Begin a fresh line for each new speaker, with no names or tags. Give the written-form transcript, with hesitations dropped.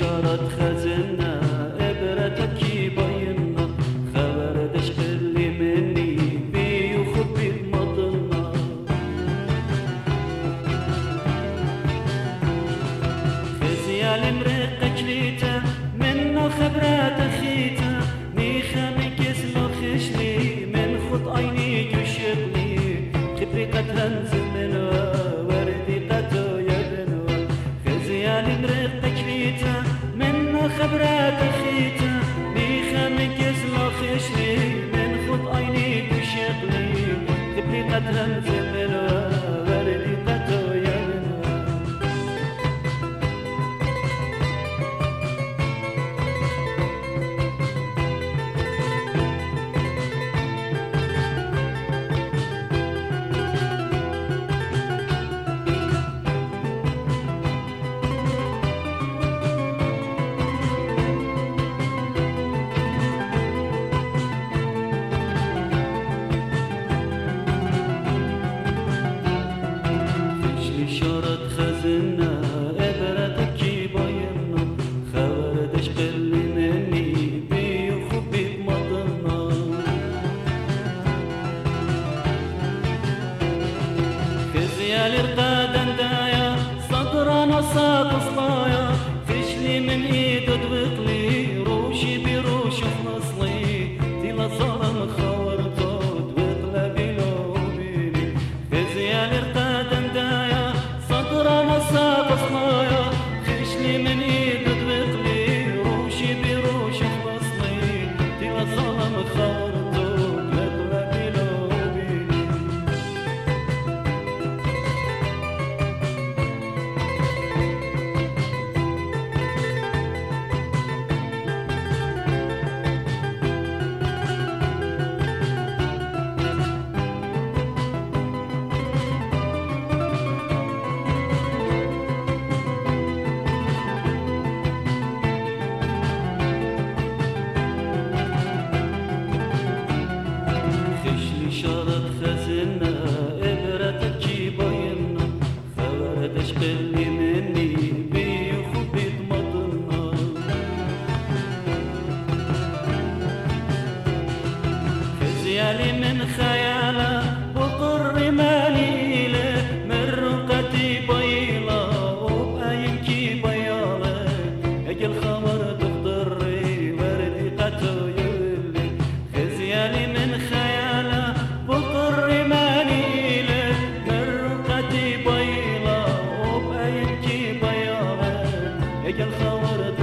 شارت خزنة عبرتك باينة خبردش قلي مني بيخب بمضنا خزيال مرقك ليتا منه خبرات خيتا ميخا مكس مخشلي من خط عيني جشبلي خبري قد هنزل من وردي قدو يبنو خزيال مرقك ليتا منه خبرات خيتا ميخا مكس مخشلي من خط عيني جشبلي خبري قد هنزل من وردي قدو يبنو شارت خزنة عبرتك باينة خبردش قلي مني بيخب بمضنا خزيال ارقادا دايا صدرنا صاد صلايا خشلي من ايده دوقلي روشي بروش خلصلي تيلا صارم خورتو دوقلا بيلو بيلي خزيال ارقادا دايا صدرنا صاد صلايا خشلي من ايده دوقلي روشي بروش خلصلي تيلا صارم خورتو دوقلا بيلو بيلي خشلي شارت خزنة عبرتك باينة خبردش قلي مني بيخب بمضنا خزيالي من خيالة وقر ماليلة من رقتي بيلة وبأينكي بيالة اجل خمر تخضري وردي قتو يولي خزيالي من خيالة بقر ماليلة من رقتي بيلة وبأينكي بيالة اجل خمر